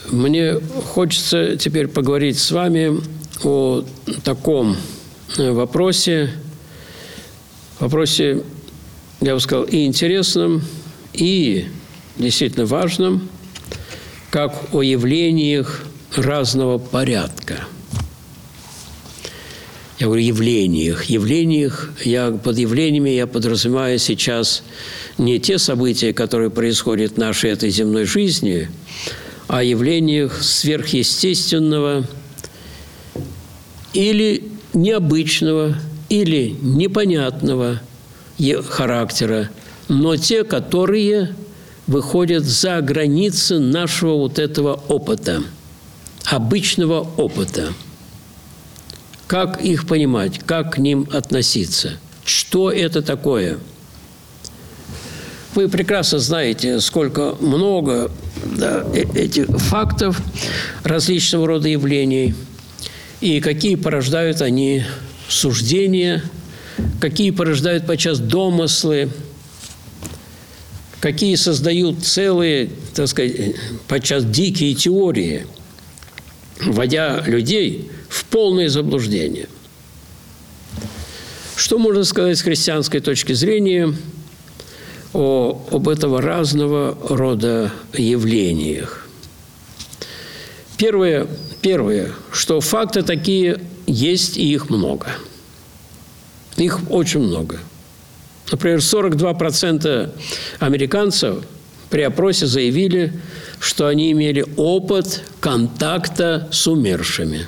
Мне хочется теперь поговорить с вами о таком вопросе, я бы сказал, и интересном, и действительно важном, как о явлениях разного порядка. Я говорю явлениях. Под явлениями я подразумеваю сейчас не те события, которые происходят в нашей этой земной жизни, а о явлениях сверхъестественного или необычного, или непонятного характера, но те, которые выходят за границы нашего вот этого опыта, обычного опыта. Как их понимать, как к ним относиться? Что это такое? Вы прекрасно знаете, сколько много этих фактов, различного рода явлений, и какие порождают они суждения, какие порождают подчас домыслы, какие создают целые, так сказать, подчас дикие теории, вводя людей в полное заблуждение. Что можно сказать с христианской точки зрения об этого разного рода явлениях? Первое, что факты такие есть, и их много. Их очень много. Например, 42% американцев при опросе заявили, что они имели опыт контакта с умершими.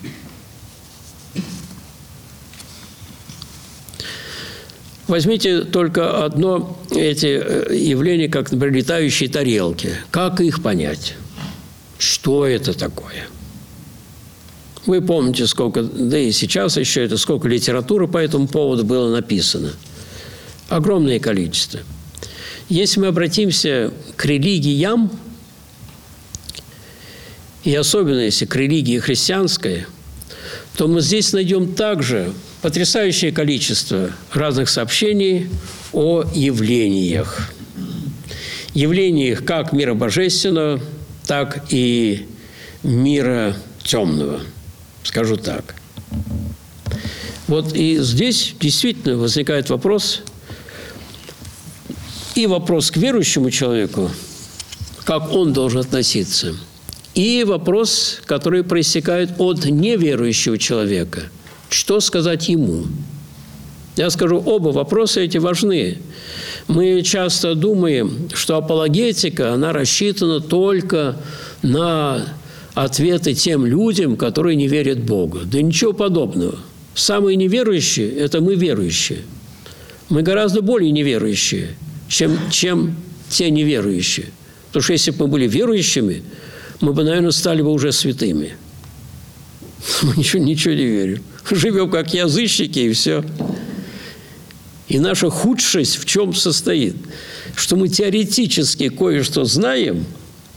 Возьмите только одно эти явления, как, например, летающие тарелки. Как их понять? Что это такое? Вы помните, сколько, да и сейчас еще это, сколько литературы по этому поводу было написано. Огромное количество. Если мы обратимся к религиям, и особенно если к религии христианской, то мы здесь найдем также потрясающее количество разных сообщений о явлениях. Явлениях как мира божественного, так и мира темного. Скажу так. Вот и здесь действительно возникает вопрос, и вопрос к верующему человеку, как он должен относиться, и вопрос, который проистекает от неверующего человека, что сказать ему. Я скажу, оба вопроса эти важны. Мы часто думаем, что апологетика, она рассчитана только на ответы тем людям, которые не верят в Бога. Да ничего подобного. Самые неверующие – это мы верующие. Мы гораздо более неверующие, чем те неверующие. Потому что если бы мы были верующими, мы бы, наверное, стали бы уже святыми. Мы ничего не верим. Живем как язычники, и все. И наша худшесть в чем состоит? Что мы теоретически кое-что знаем,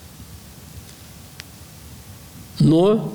но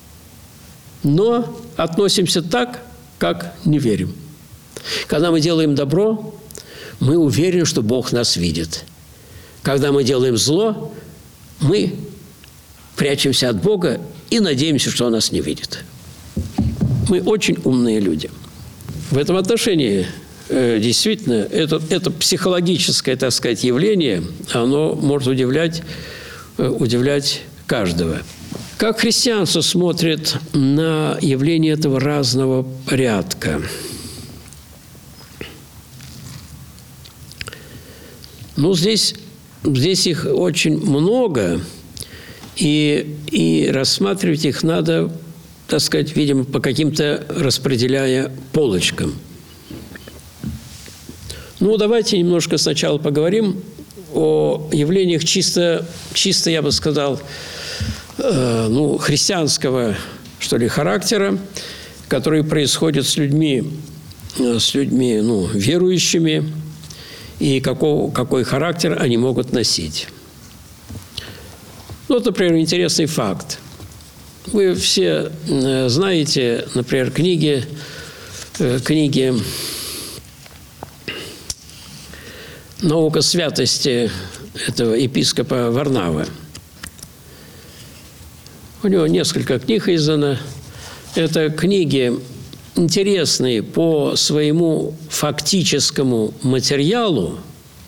относимся так, как не верим. Когда мы делаем добро, мы уверены, что Бог нас видит. Когда мы делаем зло, мы прячемся от Бога и надеемся, что Он нас не видит. Мы очень умные люди. В этом отношении действительно это психологическое, так сказать, явление, оно может удивлять каждого. Как христианство смотрит на явление этого разного порядка? Ну, здесь их очень много, и рассматривать их надо, так сказать, видимо, по каким-то распределяя полочкам. Ну, давайте немножко сначала поговорим о явлениях чисто я бы сказал, христианского, что ли, характера, которые происходят с людьми, верующими, и какой характер они могут носить. Вот, например, интересный факт. Вы все знаете, например, книги «Наука святости» этого епископа Варнавы. У него несколько книг издано. Это книги интересные по своему фактическому материалу,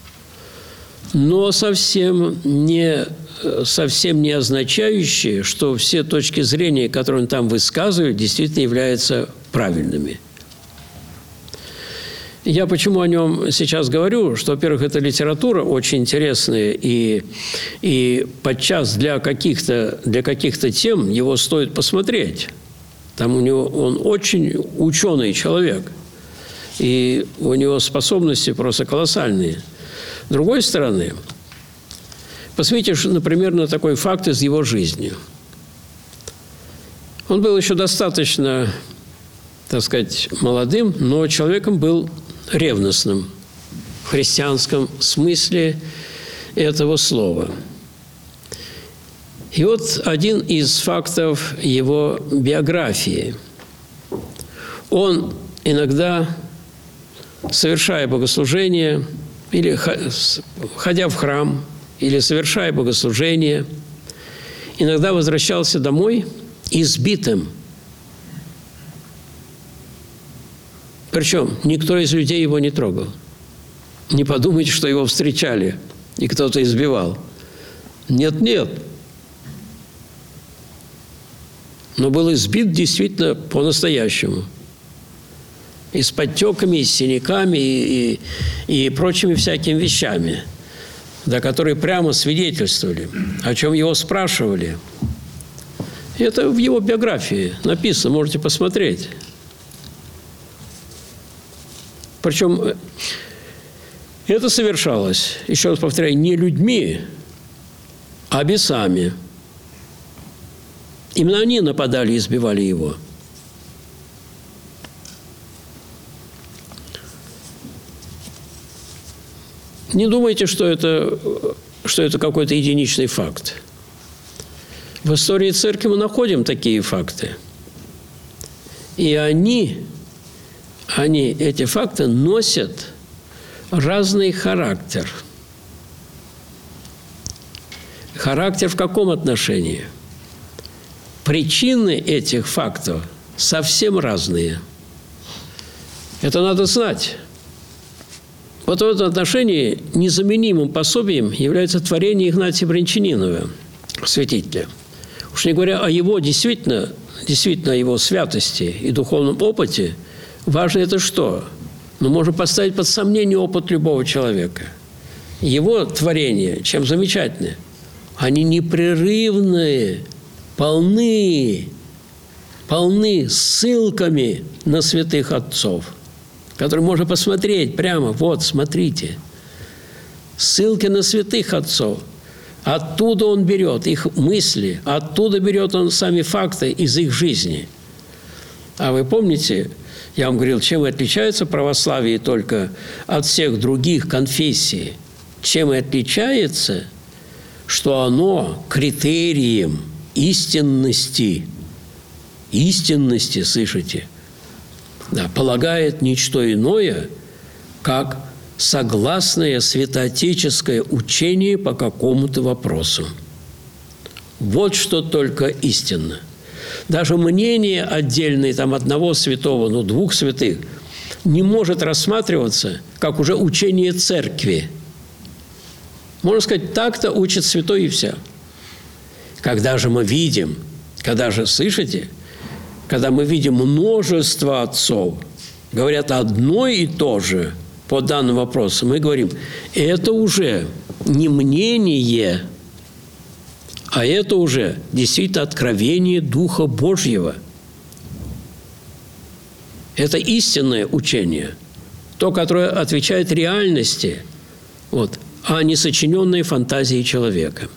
но совсем не означающие, что все точки зрения, которые он там высказывает, действительно являются правильными. Я почему о нем сейчас говорю, что, во-первых, эта литература очень интересная, и подчас для каких-то тем его стоит посмотреть. Там он очень ученый человек, и у него способности просто колоссальные. С другой стороны, посмотрите, например, на такой факт из его жизни. Он был еще достаточно, так сказать, молодым, но человеком был ревностным в христианском смысле этого слова. И вот один из фактов его биографии. Он иногда, совершая богослужение, или ходя в храм, или совершая богослужение, иногда возвращался домой избитым. Причем никто из людей его не трогал. Не подумайте, что его встречали и кто-то избивал. Нет. Но был избит действительно по-настоящему. И с подтеками, и с синяками, и прочими всякими вещами, да, которые прямо свидетельствовали, о чем его спрашивали. И это в его биографии написано, можете посмотреть. Причем это совершалось, еще раз повторяю, не людьми, а бесами. Именно они нападали и избивали его. Не думайте, что это какой-то единичный факт. В истории церкви мы находим такие факты. И эти факты носят разный характер. Характер в каком отношении? Причины этих фактов совсем разные. Это надо знать. Вот в этом отношении незаменимым пособием является творение Игнатия Брянчанинова, святителя. Уж не говоря о его действительно о его святости и духовном опыте, важно это что? Но можно поставить под сомнение опыт любого человека. Его творения, чем замечательны, они непрерывные, полны ссылками на святых отцов, которые можно посмотреть прямо, вот, смотрите. Ссылки на святых отцов. Оттуда он берет их мысли, оттуда берет он сами факты из их жизни. А вы помните, я вам говорил, чем отличается православие только от всех других конфессий? Чем и отличается, что оно критерием истинности, слышите, да, полагает ничто иное, как согласное святоотеческое учение по какому-то вопросу. Вот что только истинно. Даже мнение отдельное там, одного святого, ну, двух святых, не может рассматриваться как уже учение церкви. Можно сказать, так-то учит святой и все. Когда же мы видим, слышите, когда мы видим множество отцов, говорят одно и то же по данному вопросу, мы говорим, это уже не мнение, а это уже действительно откровение Духа Божьего. Это истинное учение, то, которое отвечает реальности, вот, а не сочиненные фантазии человека.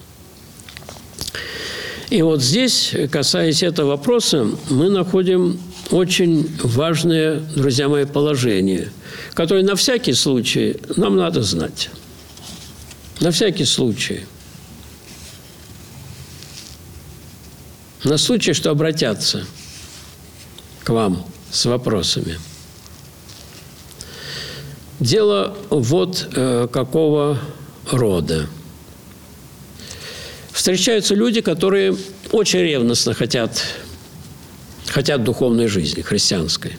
И вот здесь, касаясь этого вопроса, мы находим очень важное, друзья мои, положение, которое на всякий случай нам надо знать. На всякий случай. На случай, что обратятся к вам с вопросами. Дело вот какого рода. Встречаются люди, которые очень ревностно хотят духовной жизни, христианской,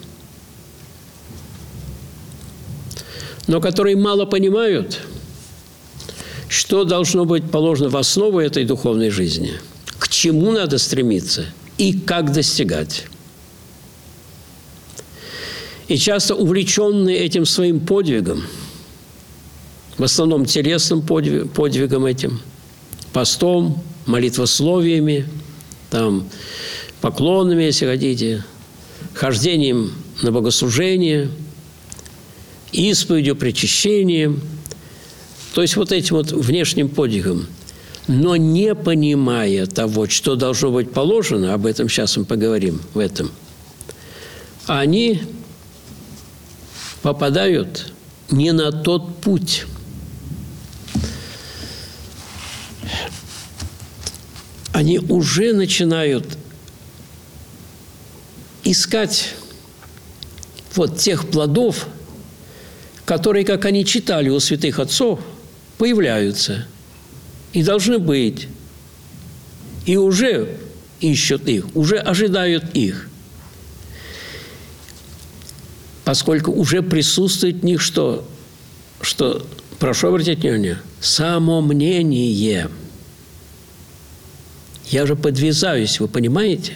но которые мало понимают, что должно быть положено в основу этой духовной жизни, к чему надо стремиться и как достигать. И часто увлеченные этим своим подвигом, в основном телесным подвигом этим, постом, молитвословиями, там, поклонами, если хотите, хождением на богослужение, исповедью, причащением, то есть вот этим вот внешним подвигом, но не понимая того, что должно быть положено, об этом сейчас мы поговорим, в этом, они попадают не на тот путь. Они уже начинают искать вот тех плодов, которые, как они читали у святых отцов, появляются и должны быть, и уже ищут их, уже ожидают их, поскольку уже присутствует в них что прошу обратить внимание, самомнение. Я же подвязаюсь, вы понимаете?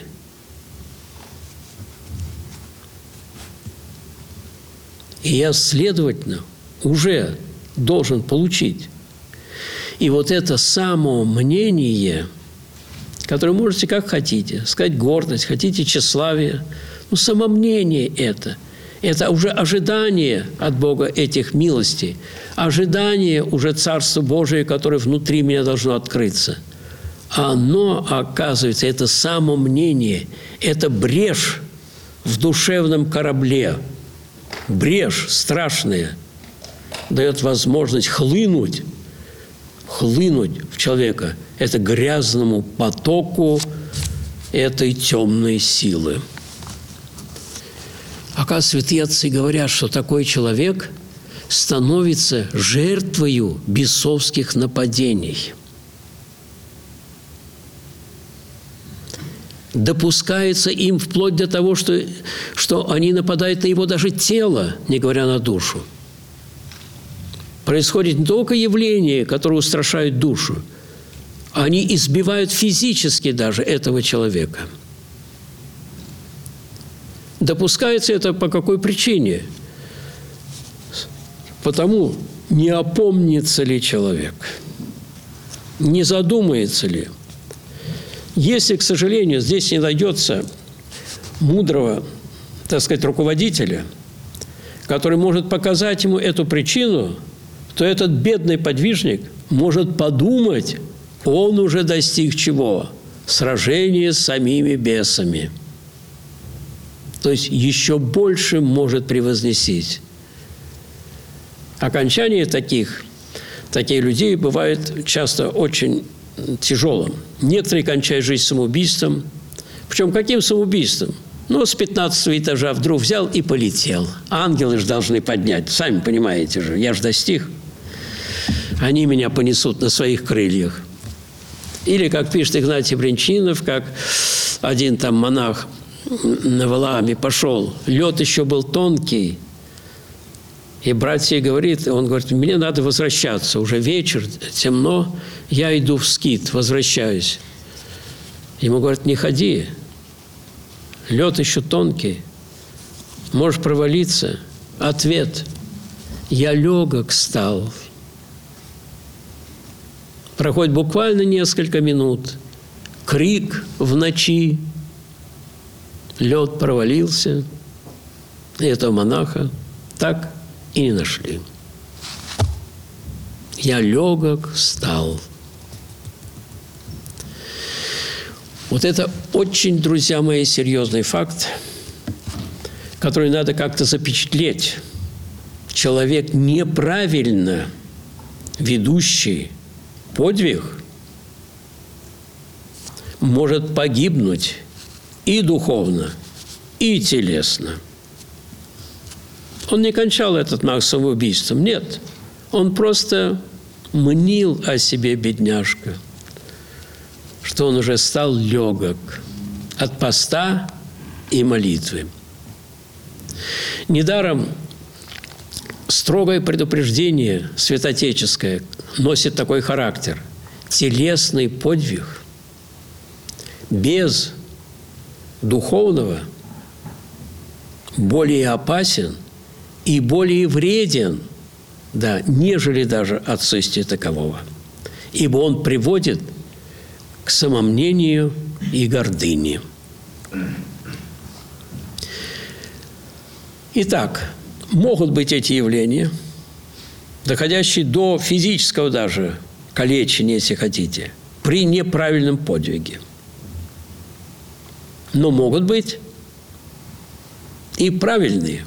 И я, следовательно, уже должен получить. И вот это самомнение, которое можете как хотите, сказать гордость, хотите тщеславие, но самомнение это уже ожидание от Бога этих милостей, ожидание уже Царства Божия, которое внутри меня должно открыться. Оно, оказывается, это самомнение, это брешь в душевном корабле, брешь страшная, дает возможность хлынуть в человека, это грязному потоку этой темной силы. Оказывается, святые отцы говорят, что такой человек становится жертвою бесовских нападений. Допускается им вплоть до того, что они нападают на его даже тело, не говоря на душу. Происходит не только явления, которые устрашают душу, они избивают физически даже этого человека. Допускается это по какой причине? Потому, не опомнится ли человек, не задумается ли. Если, к сожалению, здесь не найдется мудрого, так сказать, руководителя, который может показать ему эту причину, то этот бедный подвижник может подумать, он уже достиг чего? Сражения с самими бесами. То есть еще больше может превозносить. Окончание таких людей бывает часто очень тяжелым. Некоторые кончают жизнь самоубийством. Причем каким самоубийством? С 15 этажа вдруг взял и полетел. Ангелы же должны поднять. Сами понимаете же, я же достиг. Они меня понесут на своих крыльях. Или, как пишет Игнатий Бринчинов, как один там монах на Валааме пошел, лед еще был тонкий, и братья он говорит, мне надо возвращаться, уже вечер, темно, я иду в скит, возвращаюсь. Ему говорят, не ходи, лед еще тонкий, можешь провалиться. Ответ, я легок стал. Проходит буквально несколько минут, крик в ночи, лед провалился, и этого монаха так и не нашли. Я легок стал. Вот это очень, друзья мои, серьезный факт, который надо как-то запечатлеть. Человек, неправильно ведущий подвиг, может погибнуть и духовно, и телесно. Он не кончал этот монах самоубийством, нет. Он просто мнил о себе, бедняжка, то он уже стал легок от поста и молитвы. Недаром строгое предупреждение святоотеческое носит такой характер. Телесный подвиг без духовного более опасен и более вреден, да, нежели даже отсутствие такового. Ибо он приводит к самомнению и гордыне. Итак, могут быть эти явления, доходящие до физического даже калечения, если хотите, при неправильном подвиге. Но могут быть и правильные.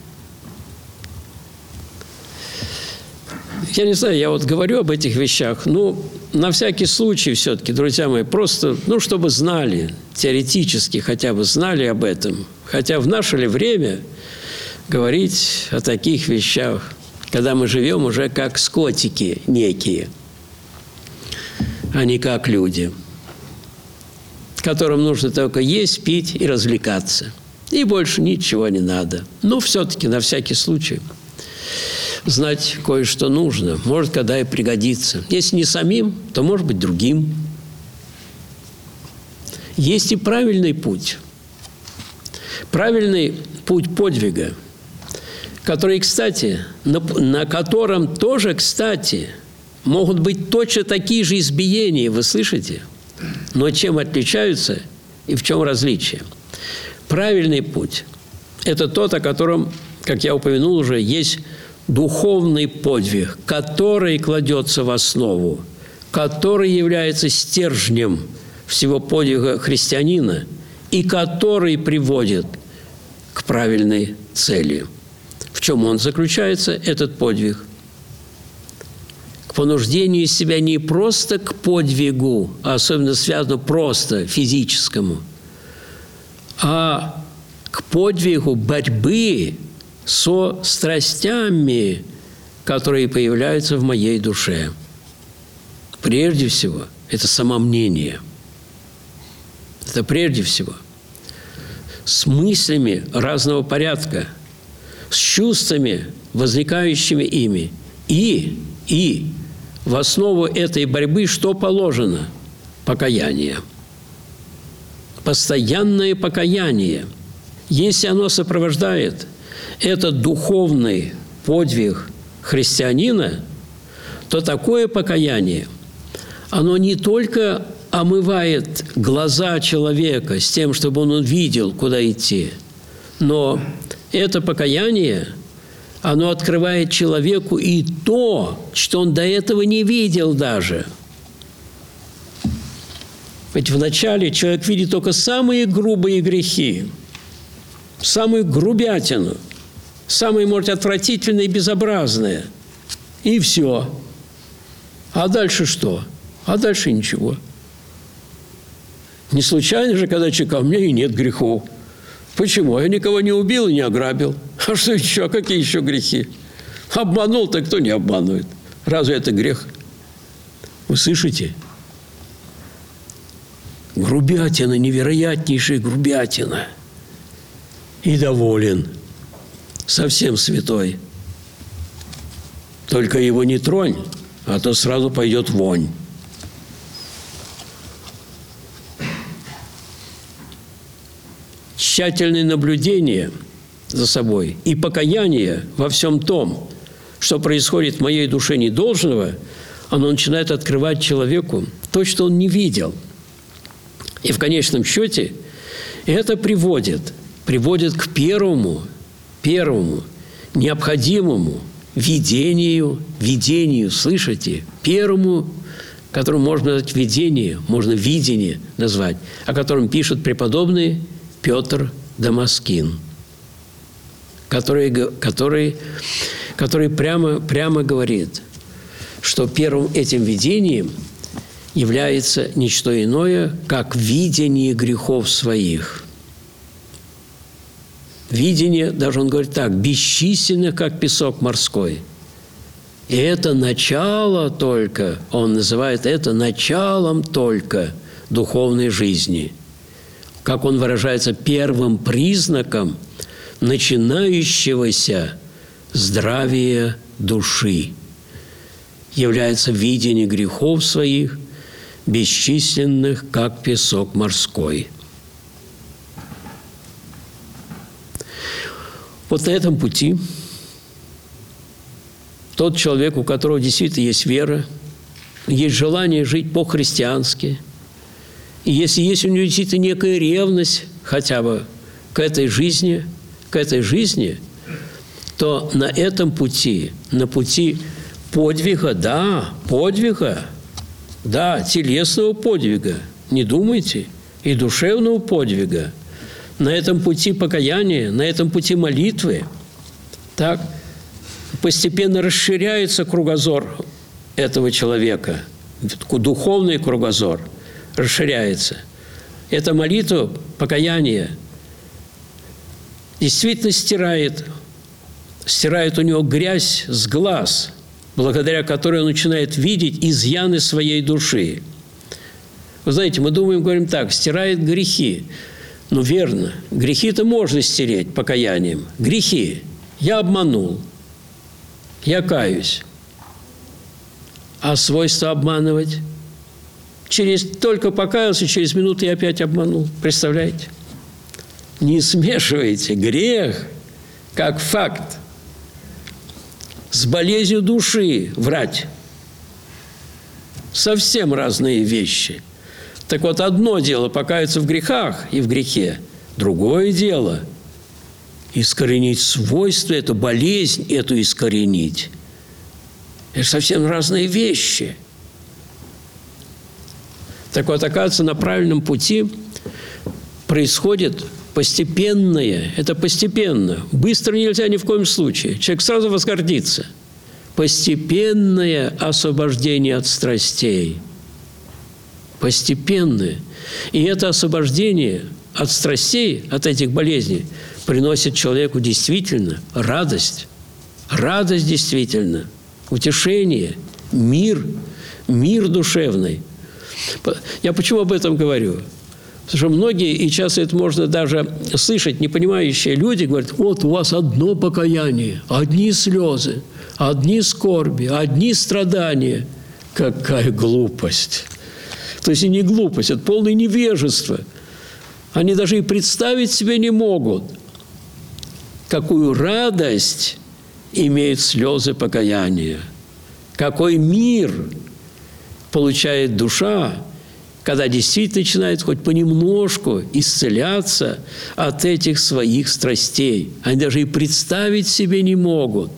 Я не знаю, я вот говорю об этих вещах, на всякий случай все-таки, друзья мои, просто, чтобы знали, теоретически хотя бы знали об этом. Хотя в наше ли время говорить о таких вещах, когда мы живем уже как скотики некие, а не как люди, которым нужно только есть, пить и развлекаться. И больше ничего не надо. Все-таки на всякий случай знать кое-что нужно. Может, когда и пригодится. Если не самим, то, может быть, другим. Есть и правильный путь. Правильный путь подвига, который, кстати, на котором тоже, кстати, могут быть точно такие же избиения, вы слышите? Но чем отличаются и в чем различие? Правильный путь – это тот, о котором, как я упомянул уже, есть духовный подвиг, который кладется в основу, который является стержнем всего подвига христианина и который приводит к правильной цели. В чем он заключается, этот подвиг? К понуждению себя не просто к подвигу, а особенно связано просто физическому, а к подвигу борьбы со страстями, которые появляются в моей душе. Прежде всего, это самомнение. Это прежде всего. С мыслями разного порядка, с чувствами, возникающими ими. И в основу этой борьбы что положено? Покаяние. Постоянное покаяние. Если оно сопровождает этот духовный подвиг христианина, то такое покаяние, оно не только омывает глаза человека с тем, чтобы он увидел, куда идти, но это покаяние, оно открывает человеку и то, что он до этого не видел даже. Ведь вначале человек видит только самые грубые грехи, самую грубятину, самые, может, отвратительные и безобразные. И все. А дальше что? А дальше ничего. Не случайно же, когда человек, а у меня и нет грехов. Почему? Я никого не убил и не ограбил. А что еще? Какие еще грехи? Обманул-то кто не обманывает? Разве это грех? Вы слышите? Грубятина, невероятнейшая грубятина. И доволен. Совсем святой. Только его не тронь, а то сразу пойдет вонь. Тщательное наблюдение за собой и покаяние во всем том, что происходит в моей душе недолжного, оно начинает открывать человеку то, что он не видел. И в конечном счете это приводит к первому необходимому видению, слышите? Первому, которому можно назвать видение, можно видение назвать, о котором пишет преподобный Петр Дамаскин, который прямо говорит, что первым этим видением является не что иное, как видение грехов своих. Видение, даже он говорит так, бесчисленных, как песок морской. И это начало только, он называет это началом только духовной жизни. Как он выражается, первым признаком начинающегося здравия души является видение грехов своих, бесчисленных, как песок морской. Вот на этом пути тот человек, у которого действительно есть вера, есть желание жить по-христиански, и если есть у него действительно некая ревность хотя бы к этой жизни, то на этом пути, на пути подвига, телесного подвига, не думайте, и душевного подвига, на этом пути покаяния, на этом пути молитвы, так постепенно расширяется кругозор этого человека, духовный кругозор расширяется. Эта молитва, покаяние, действительно стирает у него грязь с глаз, благодаря которой он начинает видеть изъяны своей души. Вы знаете, мы говорим так, стирает грехи. Ну, верно, грехи-то можно стереть покаянием. Грехи. Я обманул. Я каюсь. А свойство обманывать? Только покаялся, через минуту я опять обманул. Представляете? Не смешивайте грех как факт с болезнью души врать. Совсем разные вещи. Так вот, одно дело покаяться в грехах и в грехе, другое дело искоренить свойства, эту болезнь, эту искоренить. Это совсем разные вещи. Так вот, оказывается, на правильном пути происходит постепенное, это постепенно, быстро нельзя ни в коем случае, человек сразу возгордится. Постепенное освобождение от страстей. Постепенное. И это освобождение от страстей, от этих болезней, приносит человеку действительно радость. Радость действительно, утешение, мир душевный. Я почему об этом говорю? Потому что многие, и часто это можно даже слышать, непонимающие люди говорят, вот у вас одно покаяние, одни слезы, одни скорби, одни страдания. Какая глупость! То есть и не глупость, это полное невежество. Они даже и представить себе не могут, какую радость имеют слезы покаяния, какой мир получает душа, когда действительно начинает хоть понемножку исцеляться от этих своих страстей. Они даже и представить себе не могут.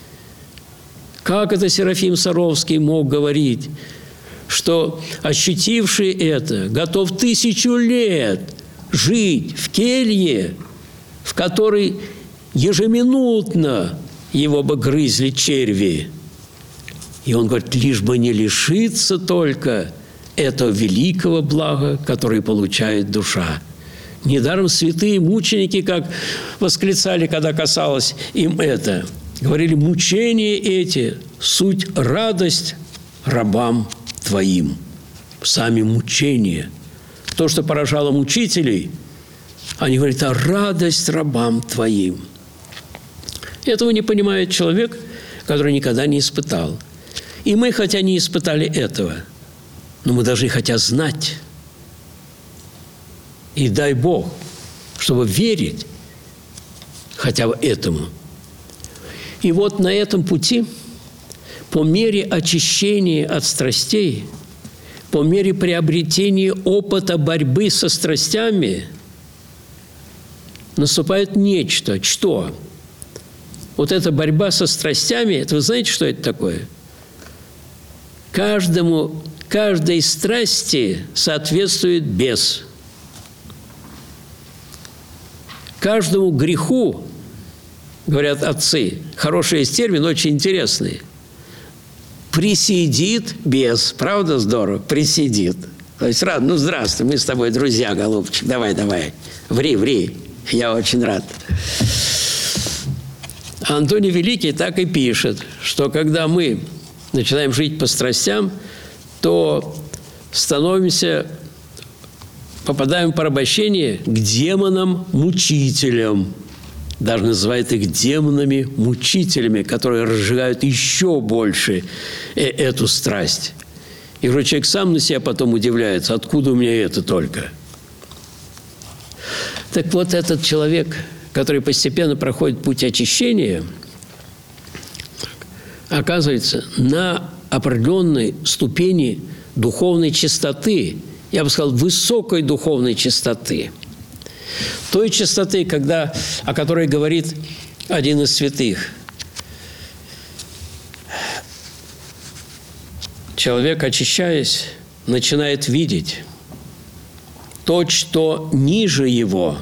Как это Серафим Саровский мог говорить, что ощутивший это готов 1000 лет жить в келье, в которой ежеминутно его бы грызли черви. И он говорит, лишь бы не лишиться только этого великого блага, которое получает душа. Недаром святые мученики, как восклицали, когда касалось им это, говорили, мучения эти – суть радость рабам твоим. Сами мучения. То, что поражало мучителей, они говорят, а радость рабам твоим. Этого не понимает человек, который никогда не испытал. И мы, хотя не испытали этого, но мы должны хотя знать. И дай Бог, чтобы верить хотя бы этому. И вот на этом пути, по мере очищения от страстей, по мере приобретения опыта борьбы со страстями, наступает нечто. Что? Вот эта борьба со страстями, это вы знаете, что это такое? Каждой страсти соответствует бес. Каждому греху, говорят отцы, хороший есть термин, очень интересный, присидит бес. Правда здорово? Присидит. То есть рад, ну здравствуй, мы с тобой друзья, голубчик, давай, ври, я очень рад. Антоний Великий так и пишет, что когда мы начинаем жить по страстям, то становимся попадаем в порабощение к демонам-мучителям. Даже называют их демонами-мучителями, которые разжигают еще больше эту страсть. И вроде человек сам на себя потом удивляется, откуда у меня это только. Так вот, этот человек, который постепенно проходит путь очищения, оказывается на определенной ступени духовной чистоты, я бы сказал, высокой духовной чистоты. Той чистоты, о которой говорит один из святых. Человек, очищаясь, начинает видеть то, что ниже его,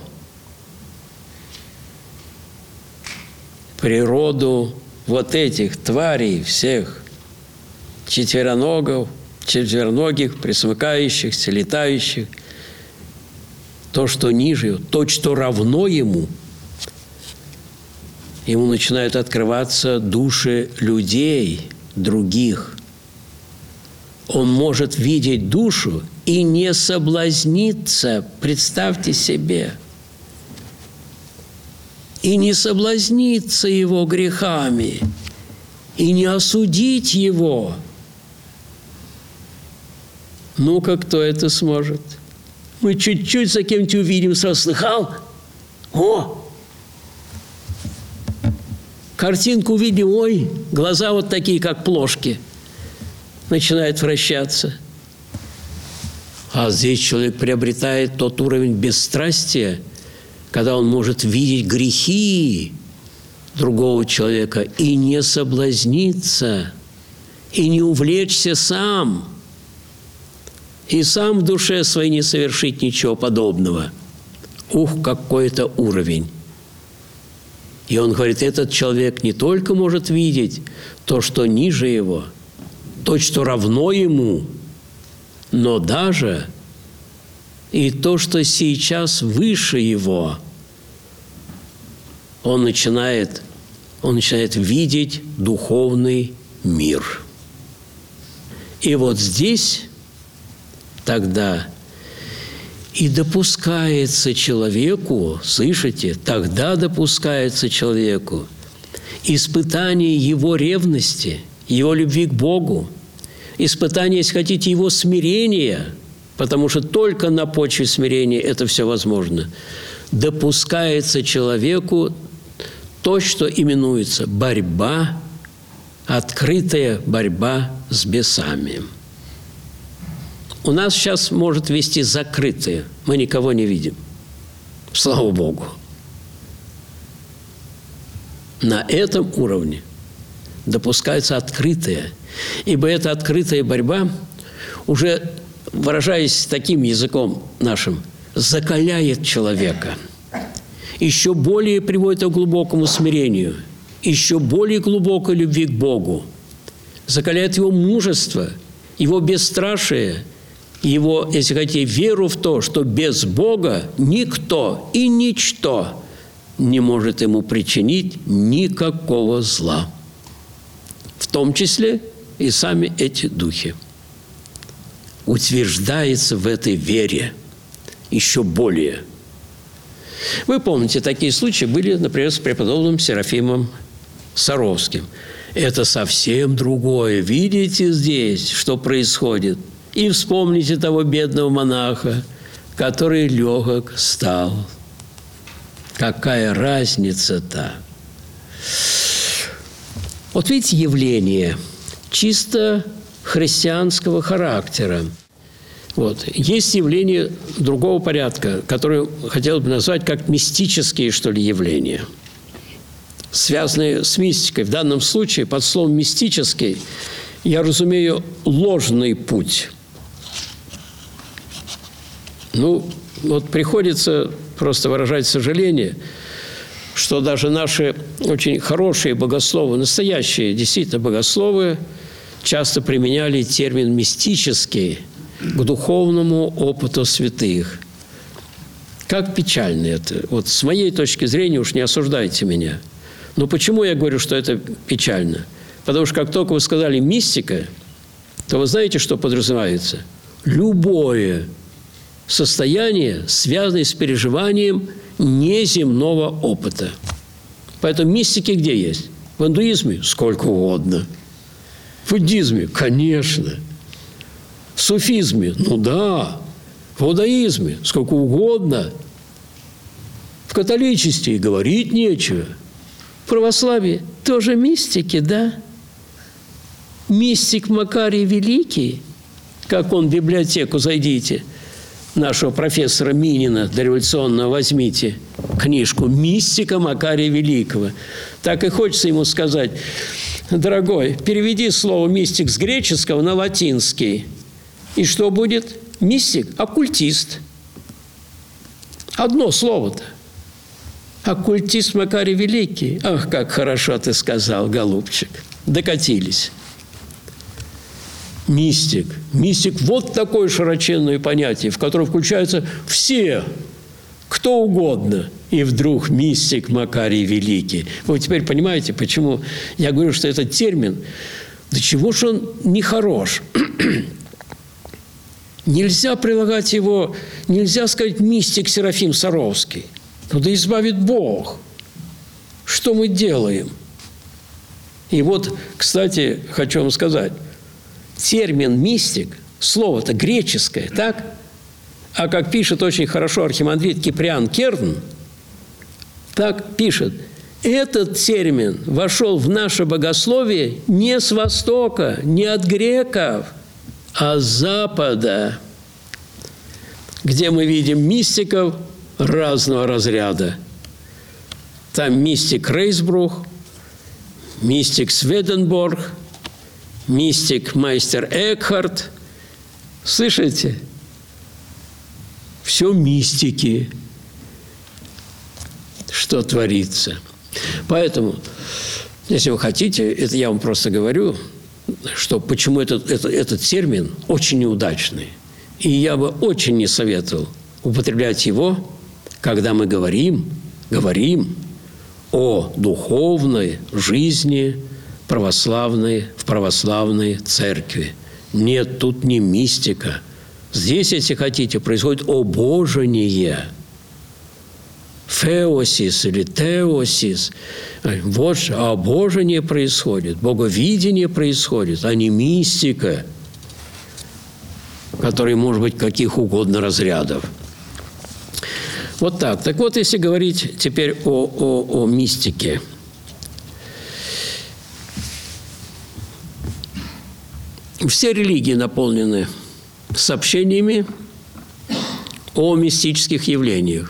природу вот этих тварей всех, четвероногих, пресмыкающихся, летающих, то, что ниже, то, что равно ему начинают открываться души людей, других. Он может видеть душу и не соблазниться, представьте себе, и не соблазниться его грехами, и не осудить его. Ну-ка, кто это сможет? Мы чуть-чуть за кем-нибудь увидим, сразу слыхал? О! Картинку увидим, ой, глаза вот такие, как плошки. Начинает вращаться. А здесь человек приобретает тот уровень бесстрастия, когда он может видеть грехи другого человека и не соблазниться, и не увлечься сам, и сам в душе своей не совершить ничего подобного. Ух, какой это уровень! И он говорит, этот человек не только может видеть то, что ниже его, то, что равно ему, но даже и то, что сейчас выше его. Он начинает видеть духовный мир. И вот здесь тогда и допускается человеку, слышите, тогда допускается человеку испытание его ревности, его любви к Богу, испытание, если хотите, его смирения, потому что только на почве смирения это все возможно. Допускается человеку то, что именуется борьба, открытая борьба с бесами. У нас сейчас может вести закрытые. Мы никого не видим. Слава Богу. На этом уровне допускается открытая. Ибо эта открытая борьба, уже выражаясь таким языком нашим, закаляет человека. Еще более приводит к глубокому смирению, еще более глубокой любви к Богу. Закаляет его мужество, его бесстрашие, его, если хотите, веру в то, что без Бога никто и ничто не может ему причинить никакого зла. В том числе и сами эти духи. Утверждается в этой вере еще более. Вы помните, такие случаи были, например, с преподобным Серафимом Саровским. Это совсем другое. Видите здесь, что происходит? И вспомните того бедного монаха, который легок стал. Какая разница-то? Вот видите, явление чисто христианского характера. Вот. Есть явления другого порядка, которые хотел бы назвать как мистические, что ли, явления, связанные с мистикой. В данном случае под словом «мистический» я разумею ложный путь. Ну, вот приходится просто выражать сожаление, что даже наши очень хорошие богословы, настоящие действительно богословы, часто применяли термин «мистический» к духовному опыту святых. Как печально это. Вот с моей точки зрения, уж не осуждайте меня. Но почему я говорю, что это печально? Потому что как только вы сказали «мистика», то вы знаете, что подразумевается? Любое состояние, связанное с переживанием неземного опыта. Поэтому мистики где есть? В индуизме сколько угодно. В буддизме, конечно. В суфизме, ну да. В иудаизме сколько угодно. В католичестве и говорить нечего. В православии тоже мистики, да? Мистик Макарий Великий, как он в библиотеку, зайдите, нашего профессора Минина дореволюционного, возьмите книжку «Мистика Макария Великого». Так и хочется ему сказать: дорогой, переведи слово «мистик» с греческого на латинский. И что будет? Мистик – оккультист. Одно слово-то. Оккультист Макарий Великий. Ах, как хорошо ты сказал, голубчик. Докатились. Мистик. Мистик – вот такое широченное понятие, в которое включаются все, кто угодно. И вдруг мистик Макарий Великий. Вы теперь понимаете, почему я говорю, что этот термин, до чего же он нехорош. Нельзя прилагать его, нельзя сказать мистик Серафим Саровский. Ну да избавит Бог. Что мы делаем? И вот, кстати, хочу вам сказать, термин «мистик», слово-то греческое, так? А как пишет очень хорошо архимандрит Киприан Керн, так пишет: этот термин вошел в наше богословие не с Востока, не от греков, а с Запада, где мы видим мистиков разного разряда. Там мистик Рейсбрух, мистик Сведенборг, мистик Майстер Экхарт. Слышите? Все мистики, что творится. Поэтому, если вы хотите, это я вам просто говорю, что почему этот термин очень неудачный. И я бы очень не советовал употреблять его, когда мы говорим о духовной жизни в православной церкви. Нет, тут не мистика. Здесь, если хотите, происходит обожение. Феосис или теосис. Вот обожение происходит, боговидение происходит, а не мистика, которая может быть каких угодно разрядов. Вот так. Так вот, если говорить теперь о мистике. Все религии наполнены сообщениями о мистических явлениях.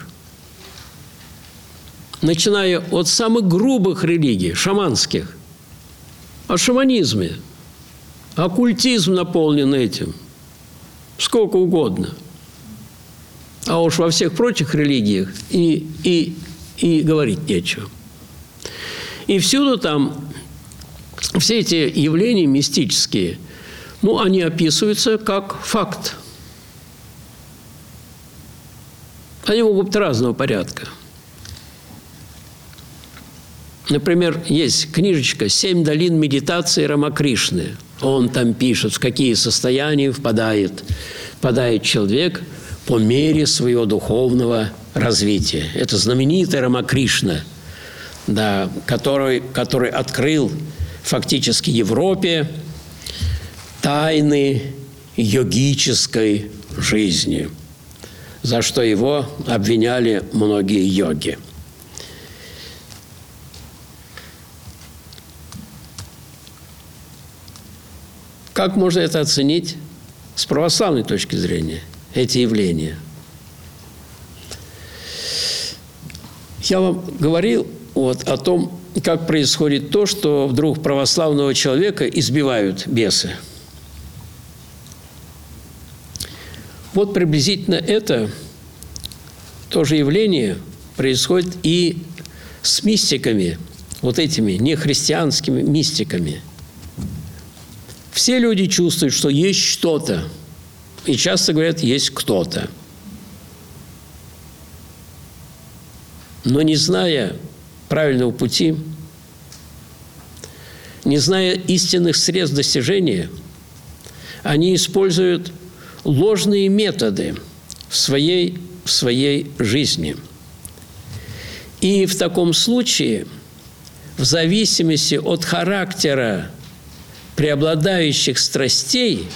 Начиная от самых грубых религий, шаманских, о шаманизме, оккультизм наполнен этим, сколько угодно. А уж во всех прочих религиях и говорить нечего. И всюду там все эти явления мистические, они описываются как факт. Они могут быть разного порядка. Например, есть книжечка «7 долин медитации Рамакришны». Он там пишет, в какие состояния впадает человек по мере своего духовного развития. Это знаменитый Рамакришна, да, который открыл фактически Европе тайны йогической жизни, за что его обвиняли многие йоги. Как можно это оценить с православной точки зрения, эти явления? Я вам говорил о том, как происходит то, что вдруг православного человека избивают бесы. Вот приблизительно это тоже явление происходит и с мистиками, вот этими нехристианскими мистиками. Все люди чувствуют, что есть что-то, и часто говорят, есть кто-то. Но не зная правильного пути, не зная истинных средств достижения, они используют ложные методы, в своей жизни. И в таком случае, в зависимости от характера преобладающих страстей,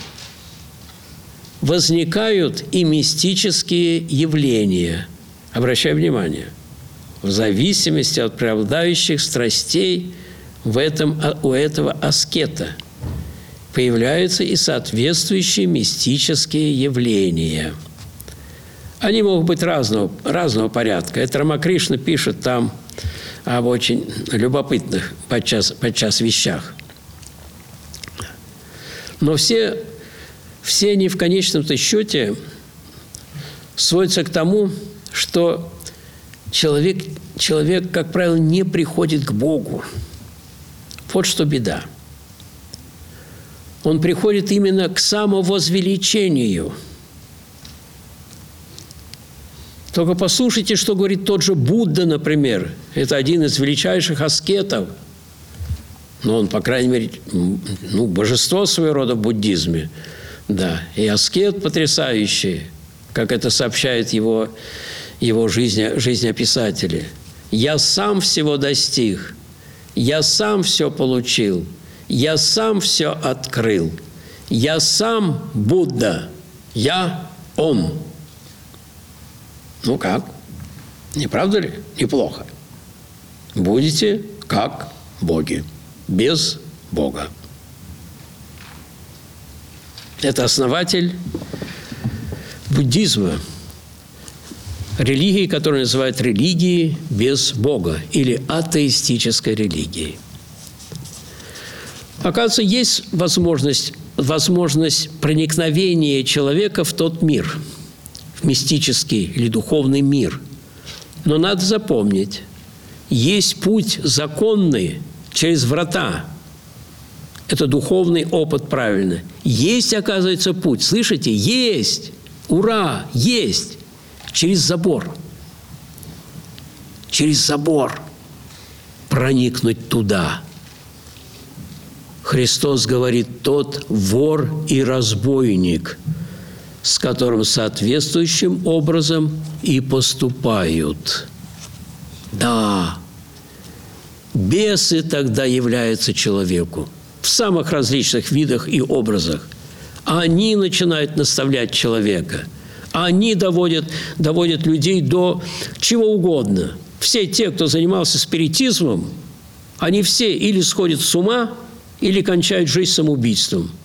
возникают и мистические явления. Обращаю внимание, в зависимости от преобладающих страстей у этого аскета появляются и соответствующие мистические явления. Они могут быть разного порядка. Это Рамакришна пишет там об очень любопытных подчас вещах. Но все они в конечном-то счете сводятся к тому, что человек, как правило, не приходит к Богу. Вот что беда. Он приходит именно к самовозвеличению. Только послушайте, что говорит тот же Будда, например. Это один из величайших аскетов. Но он, по крайней мере, божество своего рода в буддизме. Да, и аскет потрясающий, как это сообщают его жизнеописатели. «Я сам всего достиг, я сам все получил, я сам все открыл, я сам Будда, я Он». Ну как? Не правда ли? Неплохо. Будете как боги, без Бога. Это основатель буддизма, религии, которую называют религией без Бога или атеистической религией. Оказывается, есть возможность проникновения человека в тот мир, в мистический или духовный мир. Но надо запомнить, есть путь законный через врата. Это духовный опыт, правильно. Есть, оказывается, путь. Слышите? Есть. Ура! Есть. Через забор. Через забор проникнуть туда. Христос говорит: тот вор и разбойник, с которым соответствующим образом и поступают. Да, бесы тогда являются человеку в самых различных видах и образах. Они начинают наставлять человека. Они доводят людей до чего угодно. Все те, кто занимался спиритизмом, они все или сходят с ума, или кончают жизнь самоубийством.